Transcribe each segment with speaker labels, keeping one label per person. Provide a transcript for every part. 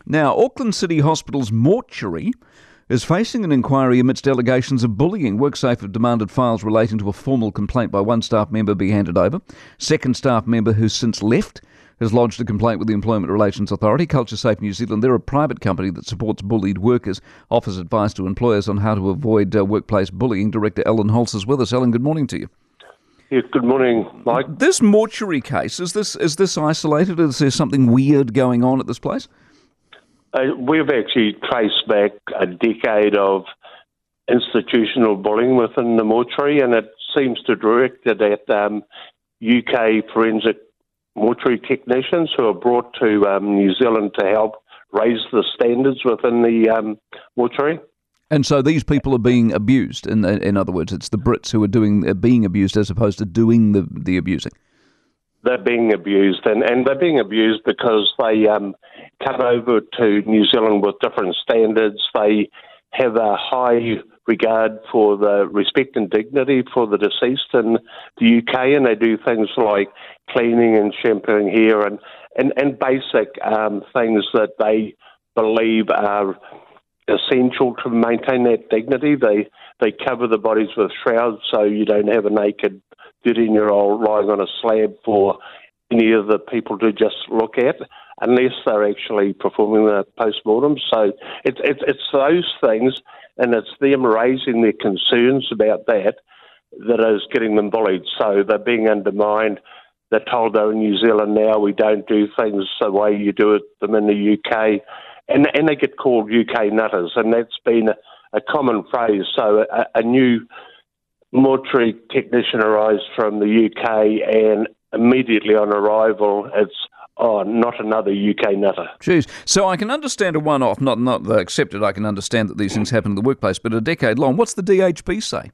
Speaker 1: Now, Auckland City Hospital's mortuary is facing an inquiry amidst allegations of bullying. WorkSafe have demanded files relating to a formal complaint by one staff member be handed over. Second staff member, who's since left, has lodged a complaint with the Employment Relations Authority. Culture Safe New Zealand, they're a private company that supports bullied workers, offers advice to employers on how to avoid workplace bullying. Director Alan Holz is with us. Alan, good morning to you.
Speaker 2: Yes, good morning, Mike.
Speaker 1: This mortuary case, is this isolated? Is there something weird going on at this place?
Speaker 2: We've actually traced back a decade of institutional bullying within the mortuary, and it seems to direct it at UK forensic mortuary technicians who are brought to New Zealand to help raise the standards within the mortuary.
Speaker 1: And so these people are being abused. In other words, it's the Brits who are being abused as opposed to doing the abusing.
Speaker 2: They're being abused, and they're being abused because they come over to New Zealand with different standards. They have a high regard for the respect and dignity for the deceased in the UK, and they do things like cleaning and shampooing hair and basic things that they believe are essential to maintain that dignity. They cover the bodies with shrouds so you don't have a naked 13-year-old lying on a slab for any of the people to just look at, unless they're actually performing the post-mortem. So it's those things, and it's them raising their concerns about that is getting them bullied. So they're being undermined. They're told they're in New Zealand now, we don't do things the way you do them in the UK. And they get called UK nutters, and that's been a common phrase. So a new mortuary technician arrives from the UK, and immediately on arrival, it's not another UK nutter.
Speaker 1: Jeez. So I can understand a one-off, not accepted. I can understand that these things happen in the workplace, but a decade long. What's the DHB say?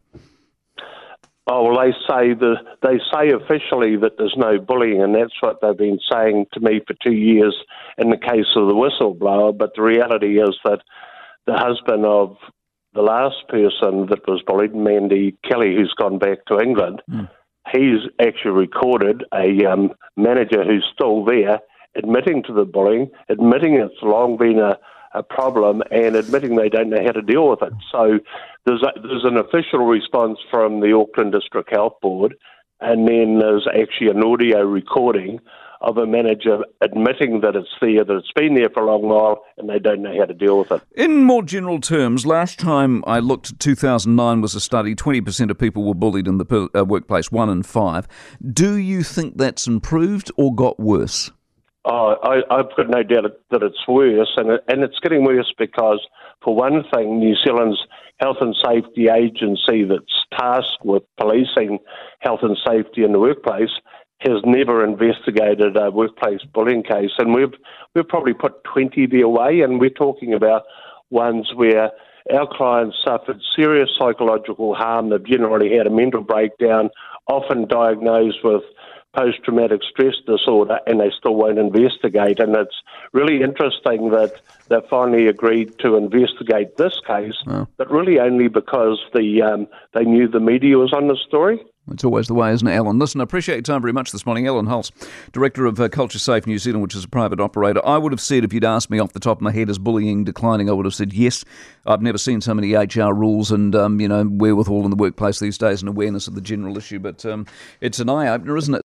Speaker 2: Oh, well, they say officially that there's no bullying, and that's what they've been saying to me for 2 years in the case of the whistleblower. But the reality is that the husband of the last person that was bullied, Mandy Kelly, who's gone back to England, he's actually recorded a manager who's still there admitting to the bullying, admitting it's long been a problem, and admitting they don't know how to deal with it. So there's an official response from the Auckland District Health Board, and then there's actually an audio recording of a manager admitting that it's there, that it's been there for a long while, and they don't know how to deal with it.
Speaker 1: In more general terms, last time I looked, 2009 was a study, 20% of people were bullied in the workplace, 1 in 5. Do you think that's improved or got worse?
Speaker 2: Oh, I've got no doubt that it's worse, and it's getting worse because, for one thing, New Zealand's Health and Safety Agency that's tasked with policing health and safety in the workplace has never investigated a workplace bullying case, and we've probably put 20 their way, and we're talking about ones where our clients suffered serious psychological harm. They've generally had a mental breakdown, often diagnosed with post-traumatic stress disorder, and they still won't investigate. And it's really interesting that they finally agreed to investigate this case, but really only because they knew the media was on the story.
Speaker 1: It's always the way, isn't it, Alan? Listen, I appreciate your time very much this morning. Alan Holz, Director of Culture Safe New Zealand, which is a private operator. I would have said, if you'd asked me off the top of my head, is bullying declining, I would have said yes. I've never seen so many HR rules and, wherewithal in the workplace these days and awareness of the general issue. But it's an eye-opener, isn't it?